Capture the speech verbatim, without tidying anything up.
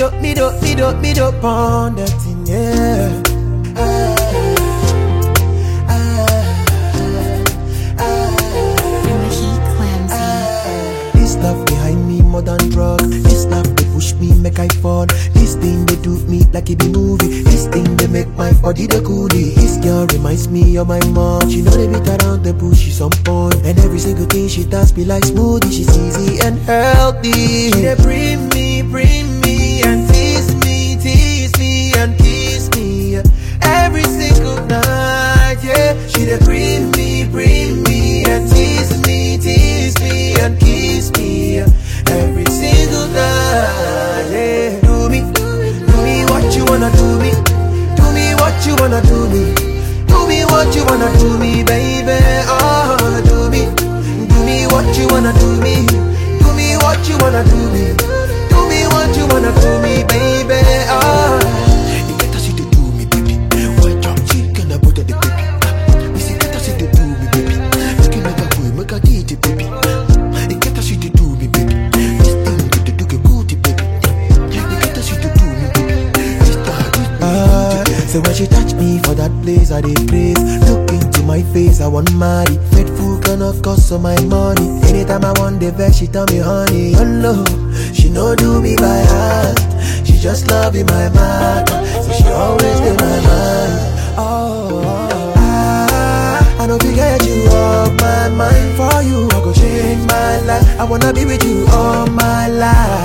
do, me do, me do, me do, on that thing, yeah. Ah, ah, ah, ah. This love behind me more than drug. This love they push me, make I fall. This thing they do me like it be movie. This thing they make my body the coolie. This girl reminds me of my mom. She know they beat around the bush, she's on point. And every single thing she does be like smoothie. She's easy and healthy. She they bring me, bring me and tease me, tease me and kiss me every single night, yeah. She they bring me, bring me and tease me, tease me and kiss me every single night, yeah. Do me, do me what you wanna do me. Do me what you wanna do me. Do me what you wanna do me, baby. Oh, do me, do me what you wanna do me. Do me what you wanna do me. Do me what you wanna do me, baby. Oh, you get to see to do me, baby. White drum chicken, I put the baby. You see, get to see to do me, baby. Make it make a boy, make a D J, baby. You get to see to do me, baby. This thing get to do the booty, baby. You get to see to do me, baby. This time, ah, so when she touch me for that place, I dey praise. Look into my face, I want marry. Faithful cannot cost so my money. Anytime I want the best, she tell me honey. Oh no, she no do me by heart. She just love in my mind. So she always in my mind. Oh, oh, ah, I don't forget you off my mind. For you, I go change my life. I wanna be with you all my life.